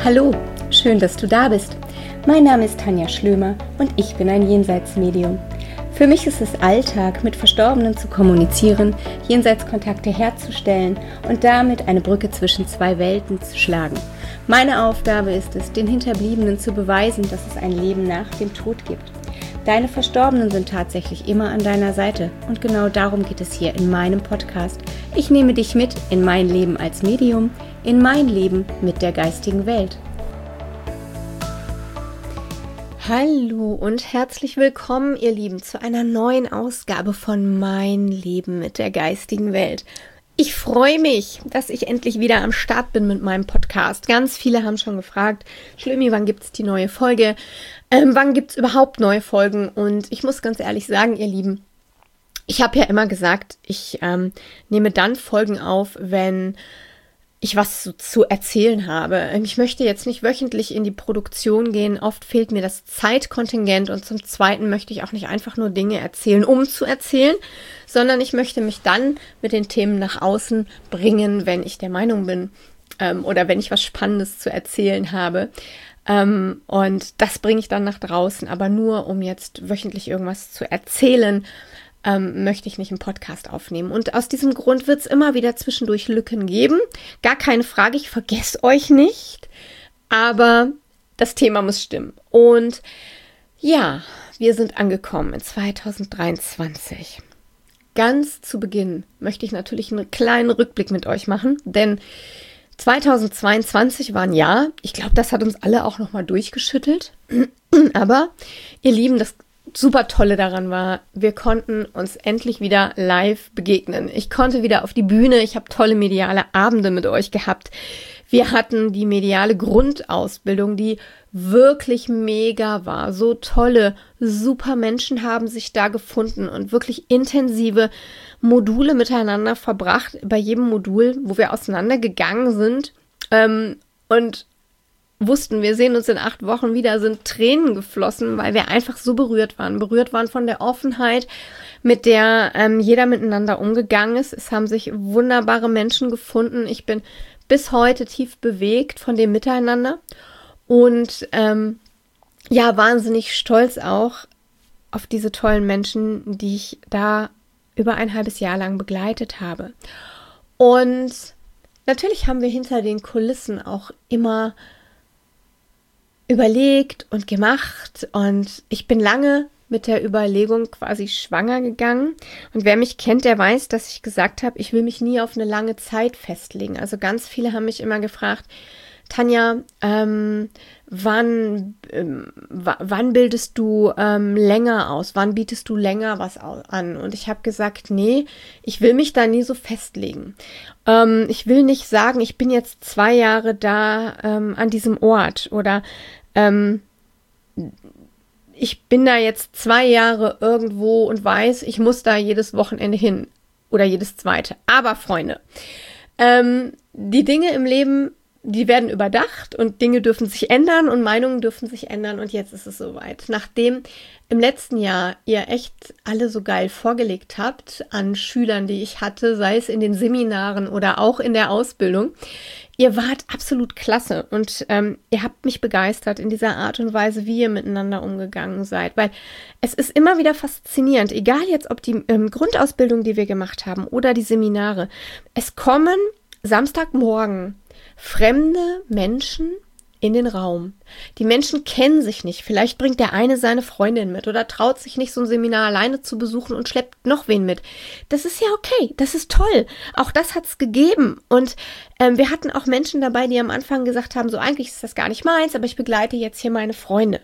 Hallo, schön, dass du da bist. Mein Name ist Tanja Schlömer und ich bin ein Jenseitsmedium. Für mich ist es Alltag, mit Verstorbenen zu kommunizieren, Jenseitskontakte herzustellen und damit eine Brücke zwischen zwei Welten zu schlagen. Meine Aufgabe ist es, den Hinterbliebenen zu beweisen, dass es ein Leben nach dem Tod gibt. Deine Verstorbenen sind tatsächlich immer an deiner Seite und genau darum geht es hier in meinem Podcast. Ich nehme dich mit in mein Leben als Medium, in mein Leben mit der geistigen Welt. Hallo und herzlich willkommen, ihr Lieben, zu einer neuen Ausgabe von Mein Leben mit der geistigen Welt. Ich freue mich, dass ich endlich wieder am Start bin mit meinem Podcast. Ganz viele haben schon gefragt, Schlömi, wann gibt es die neue Folge? Wann gibt es überhaupt neue Folgen? Und ich muss ganz ehrlich sagen, ihr Lieben, ich habe ja immer gesagt, ich nehme dann Folgen auf, wenn ich was zu erzählen habe. Ich möchte jetzt nicht wöchentlich in die Produktion gehen. Oft fehlt mir das Zeitkontingent und zum Zweiten möchte ich auch nicht einfach nur Dinge erzählen, um zu erzählen, sondern ich möchte mich dann mit den Themen nach außen bringen, wenn ich der Meinung bin oder wenn ich was Spannendes zu erzählen habe. Und das bringe ich dann nach draußen, aber nur um jetzt wöchentlich irgendwas zu erzählen, möchte ich nicht einen Podcast aufnehmen. Und aus diesem Grund wird es immer wieder zwischendurch Lücken geben. Gar keine Frage, ich vergesse euch nicht, aber das Thema muss stimmen. Und ja, wir sind angekommen in 2023. Ganz zu Beginn möchte ich natürlich einen kleinen Rückblick mit euch machen, denn 2022 war ein Jahr, ich glaube, das hat uns alle auch nochmal durchgeschüttelt, aber ihr Lieben, das super Tolle daran war, wir konnten uns endlich wieder live begegnen. Ich konnte wieder auf die Bühne, ich habe tolle mediale Abende mit euch gehabt. Wir hatten die mediale Grundausbildung, die wirklich mega war. So tolle, super Menschen haben sich da gefunden und wirklich intensive Module miteinander verbracht. Bei jedem Modul, wo wir auseinandergegangen sind und wussten, wir sehen uns in 8 Wochen wieder, sind Tränen geflossen, weil wir einfach so berührt waren von der Offenheit, mit der jeder miteinander umgegangen ist. Es haben sich wunderbare Menschen gefunden. Ich bin bis heute tief bewegt von dem Miteinander und wahnsinnig stolz auch auf diese tollen Menschen, die ich da über ein halbes Jahr lang begleitet habe. Und natürlich haben wir hinter den Kulissen auch immer überlegt und gemacht und ich bin lange mit der Überlegung quasi schwanger gegangen und wer mich kennt, der weiß, dass ich gesagt habe, ich will mich nie auf eine lange Zeit festlegen. Also ganz viele haben mich immer gefragt, Tanja, wann bildest du länger aus? Wann bietest du länger was an? Und ich habe gesagt, nee, ich will mich da nie so festlegen. Ich will nicht sagen, ich bin jetzt 2 Jahre da an diesem Ort oder ich bin da jetzt 2 Jahre irgendwo und weiß, ich muss da jedes Wochenende hin oder jedes zweite. Aber Freunde, die Dinge im Leben, die werden überdacht und Dinge dürfen sich ändern und Meinungen dürfen sich ändern und jetzt ist es soweit. Nachdem im letzten Jahr ihr echt alle so geil vorgelegt habt an Schülern, die ich hatte, sei es in den Seminaren oder auch in der Ausbildung, ihr wart absolut klasse und ihr habt mich begeistert in dieser Art und Weise, wie ihr miteinander umgegangen seid, weil es ist immer wieder faszinierend, egal jetzt ob die Grundausbildung, die wir gemacht haben oder die Seminare, es kommen Samstagmorgen fremde Menschen in den Raum. Die Menschen kennen sich nicht. Vielleicht bringt der eine seine Freundin mit oder traut sich nicht, so ein Seminar alleine zu besuchen und schleppt noch wen mit. Das ist ja okay. Das ist toll. Auch das hat es gegeben. Und wir hatten auch Menschen dabei, die am Anfang gesagt haben, so eigentlich ist das gar nicht meins, aber ich begleite jetzt hier meine Freunde.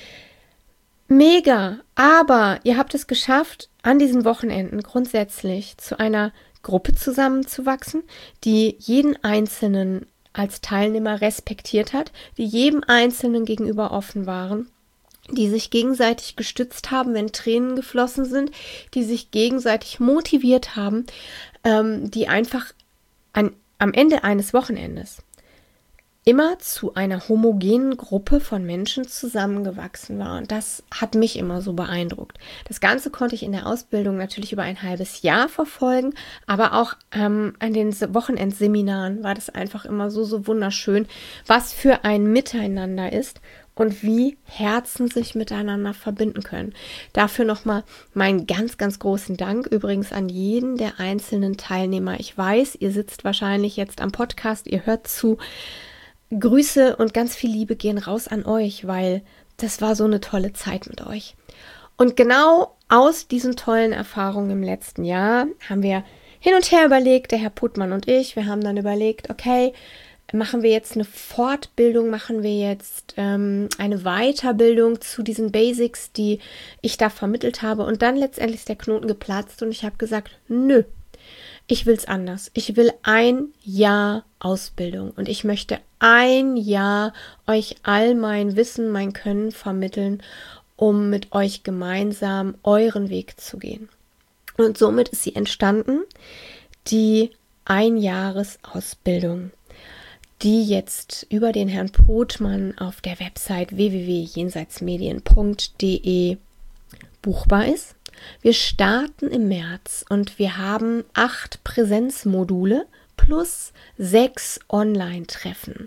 Mega. Aber ihr habt es geschafft, an diesen Wochenenden grundsätzlich zu einer Gruppe zusammenzuwachsen, die jeden Einzelnen als Teilnehmer respektiert hat, die jedem Einzelnen gegenüber offen waren, die sich gegenseitig gestützt haben, wenn Tränen geflossen sind, die sich gegenseitig motiviert haben, die einfach am Ende eines Wochenendes immer zu einer homogenen Gruppe von Menschen zusammengewachsen war. Und das hat mich immer so beeindruckt. Das Ganze konnte ich in der Ausbildung natürlich über ein halbes Jahr verfolgen, aber auch an den Wochenendseminaren war das einfach immer so wunderschön, was für ein Miteinander ist und wie Herzen sich miteinander verbinden können. Dafür nochmal meinen ganz, ganz großen Dank übrigens an jeden der einzelnen Teilnehmer. Ich weiß, ihr sitzt wahrscheinlich jetzt am Podcast, ihr hört zu. Grüße und ganz viel Liebe gehen raus an euch, weil das war so eine tolle Zeit mit euch. Und genau aus diesen tollen Erfahrungen im letzten Jahr haben wir hin und her überlegt, der Herr Puttmann und ich, wir haben dann überlegt, okay, machen wir jetzt eine Fortbildung, machen wir jetzt eine Weiterbildung zu diesen Basics, die ich da vermittelt habe. Und dann letztendlich ist der Knoten geplatzt und ich habe gesagt, nö. Ich will es anders. Ich will ein Jahr Ausbildung und ich möchte ein Jahr euch all mein Wissen, mein Können vermitteln, um mit euch gemeinsam euren Weg zu gehen. Und somit ist sie entstanden, die Einjahresausbildung, die jetzt über den Herrn Puttmann auf der Website www.jenseitsmedien.de buchbar ist. Wir starten im März und wir haben 8 Präsenzmodule plus 6 Online-Treffen.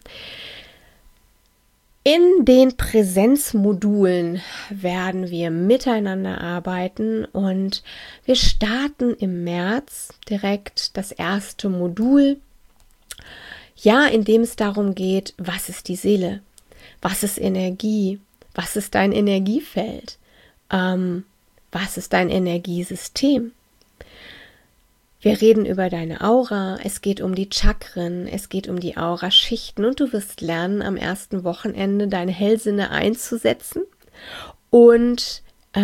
In den Präsenzmodulen werden wir miteinander arbeiten und wir starten im März direkt das erste Modul, ja, in dem es darum geht, was ist die Seele, was ist Energie, was ist dein Energiefeld, was ist dein Energiesystem? Wir reden über deine Aura, es geht um die Chakren, es geht um die Auraschichten und du wirst lernen, am ersten Wochenende deine Hellsinne einzusetzen und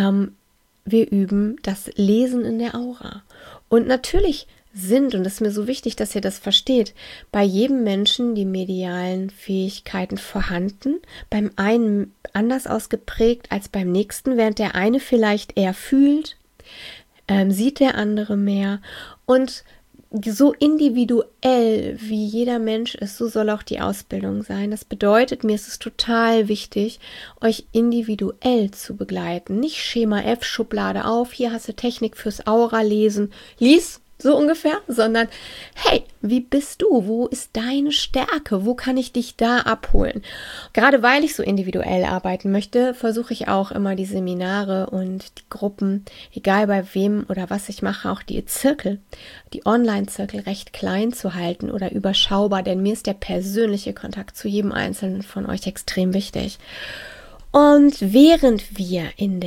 wir üben das Lesen in der Aura. Und natürlich und es ist mir so wichtig, dass ihr das versteht, bei jedem Menschen die medialen Fähigkeiten vorhanden, beim einen anders ausgeprägt als beim nächsten, während der eine vielleicht eher fühlt, sieht der andere mehr und so individuell wie jeder Mensch ist, so soll auch die Ausbildung sein. Das bedeutet, mir ist es total wichtig, euch individuell zu begleiten, nicht Schema F, Schublade auf, hier hast du Technik fürs Aura-Lesen, lies, so ungefähr, sondern hey, wie bist du? Wo ist deine Stärke? Wo kann ich dich da abholen? Gerade weil ich so individuell arbeiten möchte, versuche ich auch immer die Seminare und die Gruppen, egal bei wem oder was ich mache, auch die Zirkel, die Online-Zirkel recht klein zu halten oder überschaubar, denn mir ist der persönliche Kontakt zu jedem Einzelnen von euch extrem wichtig. Und während wir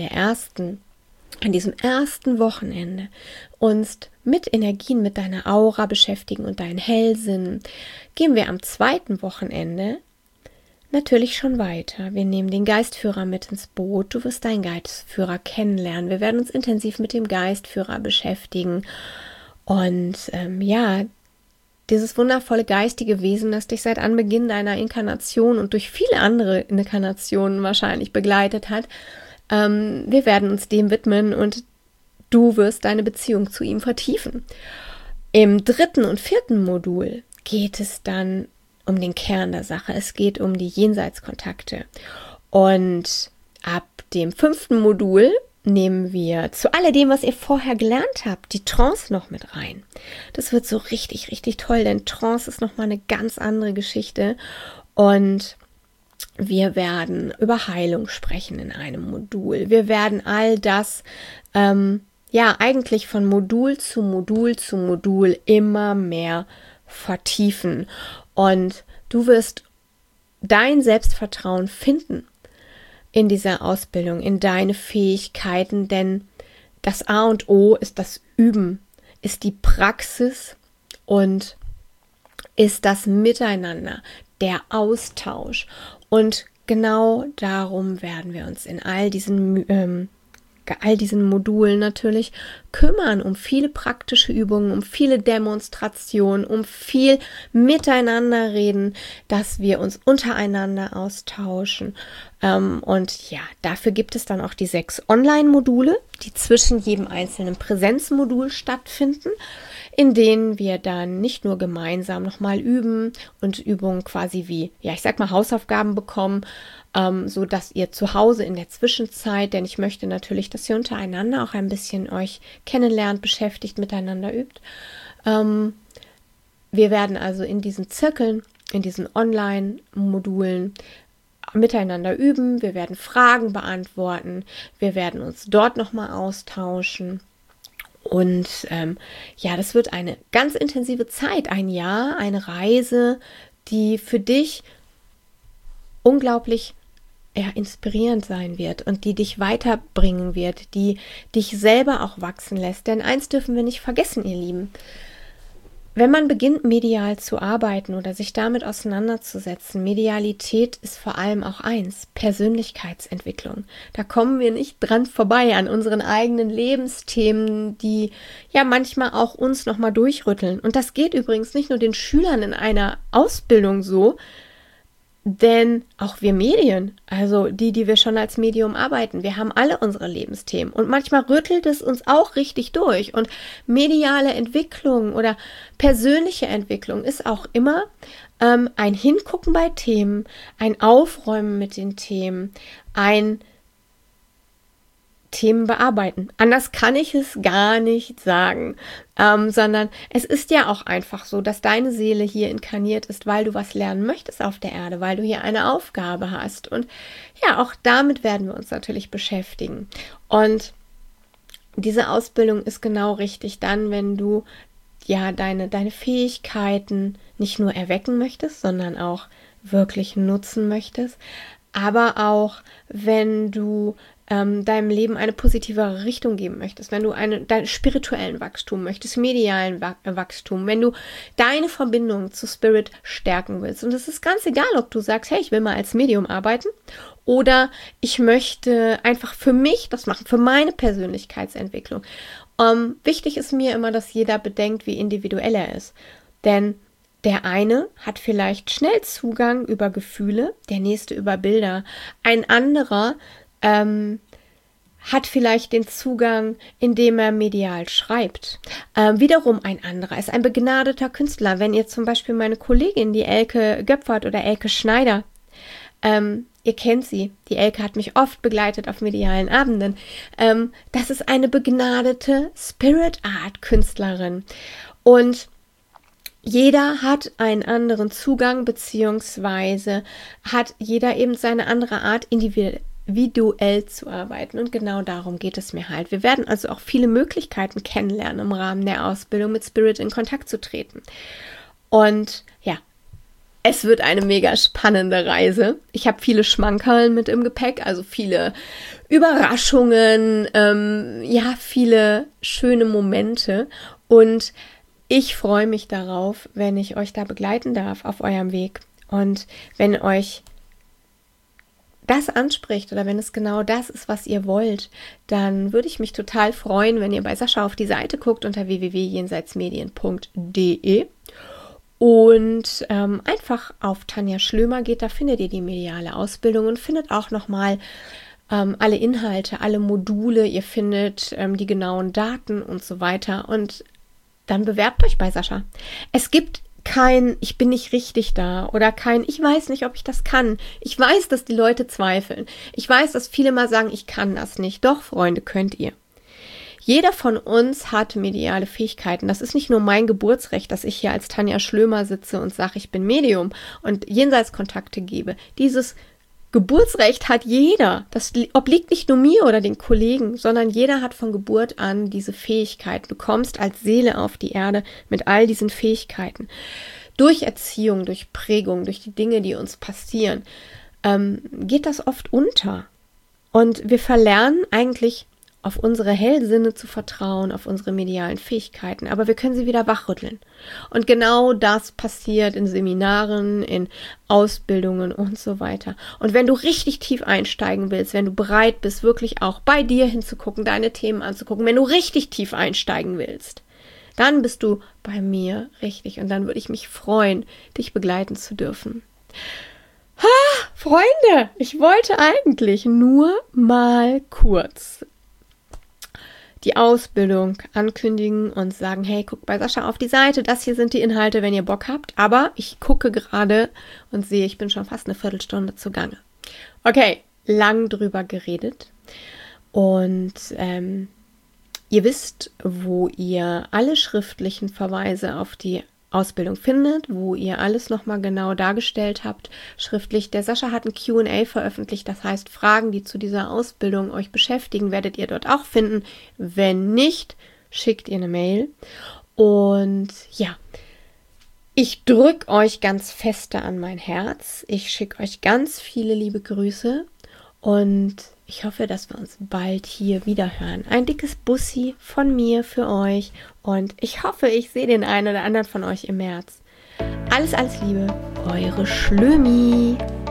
an diesem ersten Wochenende uns mit Energien, mit deiner Aura beschäftigen und deinen Hellsinn, gehen wir am zweiten Wochenende natürlich schon weiter. Wir nehmen den Geistführer mit ins Boot. Du wirst deinen Geistführer kennenlernen. Wir werden uns intensiv mit dem Geistführer beschäftigen. Und dieses wundervolle geistige Wesen, das dich seit Anbeginn deiner Inkarnation und durch viele andere Inkarnationen wahrscheinlich begleitet hat, wir werden uns dem widmen und du wirst deine Beziehung zu ihm vertiefen. Im 3. und 4. Modul geht es dann um den Kern der Sache. Es geht um die Jenseitskontakte. Und ab dem 5. Modul nehmen wir zu alledem, was ihr vorher gelernt habt, die Trance noch mit rein. Das wird so richtig, richtig toll, denn Trance ist nochmal eine ganz andere Geschichte. Und wir werden über Heilung sprechen in einem Modul. Wir werden all das eigentlich von Modul zu Modul zu Modul immer mehr vertiefen. Und du wirst dein Selbstvertrauen finden in dieser Ausbildung, in deine Fähigkeiten, denn das A und O ist das Üben, ist die Praxis und ist das Miteinander, der Austausch. Und genau darum werden wir uns in all diesen Modulen natürlich kümmern um viele praktische Übungen, um viele Demonstrationen, um viel Miteinander reden, dass wir uns untereinander austauschen. Und ja, dafür gibt es dann auch die 6 Online-Module, die zwischen jedem einzelnen Präsenzmodul stattfinden, in denen wir dann nicht nur gemeinsam nochmal üben und Übungen quasi wie, ja, ich sag mal, Hausaufgaben bekommen, so dass ihr zu Hause in der Zwischenzeit, denn ich möchte natürlich, dass ihr untereinander auch ein bisschen euch kennenlernt, beschäftigt, miteinander übt. Wir werden also in diesen Zirkeln, in diesen Online-Modulen miteinander üben, wir werden Fragen beantworten, wir werden uns dort nochmal austauschen. Und ja, das wird eine ganz intensive Zeit, ein Jahr, eine Reise, die für dich unglaublich inspirierend sein wird und die dich weiterbringen wird, die dich selber auch wachsen lässt. Denn eins dürfen wir nicht vergessen, ihr Lieben. Wenn man beginnt, medial zu arbeiten oder sich damit auseinanderzusetzen, Medialität ist vor allem auch eins, Persönlichkeitsentwicklung. Da kommen wir nicht dran vorbei an unseren eigenen Lebensthemen, die ja manchmal auch uns nochmal durchrütteln. Und das geht übrigens nicht nur den Schülern in einer Ausbildung so, denn auch wir Medien, also die wir schon als Medium arbeiten, wir haben alle unsere Lebensthemen und manchmal rüttelt es uns auch richtig durch und mediale Entwicklung oder persönliche Entwicklung ist auch immer ein Hingucken bei Themen, ein Aufräumen mit den Themen, ein Themen bearbeiten. Anders kann ich es gar nicht sagen, sondern es ist ja auch einfach so, dass deine Seele hier inkarniert ist, weil du was lernen möchtest auf der Erde, weil du hier eine Aufgabe hast und ja, auch damit werden wir uns natürlich beschäftigen und diese Ausbildung ist genau richtig dann, wenn du ja deine Fähigkeiten nicht nur erwecken möchtest, sondern auch wirklich nutzen möchtest, aber auch wenn du deinem Leben eine positivere Richtung geben möchtest, wenn du deinen spirituellen Wachstum möchtest, medialen Wachstum, wenn du deine Verbindung zu Spirit stärken willst. Und es ist ganz egal, ob du sagst, hey, ich will mal als Medium arbeiten oder ich möchte einfach für mich das machen, für meine Persönlichkeitsentwicklung. Wichtig ist mir immer, dass jeder bedenkt, wie individuell er ist. Denn der eine hat vielleicht schnell Zugang über Gefühle, der nächste über Bilder. Ein anderer hat vielleicht den Zugang, indem er medial schreibt. Wiederum ein anderer ist ein begnadeter Künstler. Wenn ihr zum Beispiel meine Kollegin, die Elke Göpfert oder Elke Schneider, ihr kennt sie, die Elke hat mich oft begleitet auf medialen Abenden, das ist eine begnadete Spirit Art Künstlerin und jeder hat einen anderen Zugang, beziehungsweise hat jeder eben seine andere Art, individuell zu arbeiten. Und genau darum geht es mir halt. Wir werden also auch viele Möglichkeiten kennenlernen, im Rahmen der Ausbildung mit Spirit in Kontakt zu treten. Und ja, es wird eine mega spannende Reise. Ich habe viele Schmankerln mit im Gepäck, also viele Überraschungen, ja, viele schöne Momente. Und ich freue mich darauf, wenn ich euch da begleiten darf auf eurem Weg. Und wenn euch das anspricht oder wenn es genau das ist, was ihr wollt, dann würde ich mich total freuen, wenn ihr bei Sascha auf die Seite guckt unter www.jenseitsmedien.de und einfach auf Tanja Schlömer geht, da findet ihr die mediale Ausbildung und findet auch nochmal alle Inhalte, alle Module, ihr findet die genauen Daten und so weiter und dann bewerbt euch bei Sascha. Es gibt kein, ich bin nicht richtig da oder kein, ich weiß nicht, ob ich das kann. Ich weiß, dass die Leute zweifeln. Ich weiß, dass viele mal sagen, ich kann das nicht. Doch, Freunde, könnt ihr. Jeder von uns hat mediale Fähigkeiten. Das ist nicht nur mein Geburtsrecht, dass ich hier als Tanja Schlömer sitze und sage, ich bin Medium und Jenseitskontakte gebe. Dieses Geburtsrecht hat jeder. Das obliegt nicht nur mir oder den Kollegen, sondern jeder hat von Geburt an diese Fähigkeiten. Du kommst als Seele auf die Erde mit all diesen Fähigkeiten. Durch Erziehung, durch Prägung, durch die Dinge, die uns passieren, geht das oft unter. Und wir verlernen eigentlich auf unsere Hellsinne zu vertrauen, auf unsere medialen Fähigkeiten, aber wir können sie wieder wachrütteln. Und genau das passiert in Seminaren, in Ausbildungen und so weiter. Und wenn du richtig tief einsteigen willst, wenn du bereit bist, wirklich auch bei dir hinzugucken, deine Themen anzugucken, wenn du richtig tief einsteigen willst, dann bist du bei mir richtig. Und dann würde ich mich freuen, dich begleiten zu dürfen. Freunde, ich wollte eigentlich nur mal kurz die Ausbildung ankündigen und sagen, hey, guckt bei Sascha auf die Seite, das hier sind die Inhalte, wenn ihr Bock habt. Aber ich gucke gerade und sehe, ich bin schon fast eine Viertelstunde zugange. Okay, lang drüber geredet. Und ihr wisst, wo ihr alle schriftlichen Verweise auf die Ausbildung findet, wo ihr alles nochmal genau dargestellt habt, schriftlich. Der Sascha hat ein Q&A veröffentlicht, das heißt, Fragen, die zu dieser Ausbildung euch beschäftigen, werdet ihr dort auch finden. Wenn nicht, schickt ihr eine Mail. Und ja, ich drücke euch ganz feste an mein Herz. Ich schicke euch ganz viele liebe Grüße und ich hoffe, dass wir uns bald hier wieder hören. Ein dickes Bussi von mir für euch und ich hoffe, ich sehe den einen oder anderen von euch im März. Alles, alles Liebe, eure Schlömi.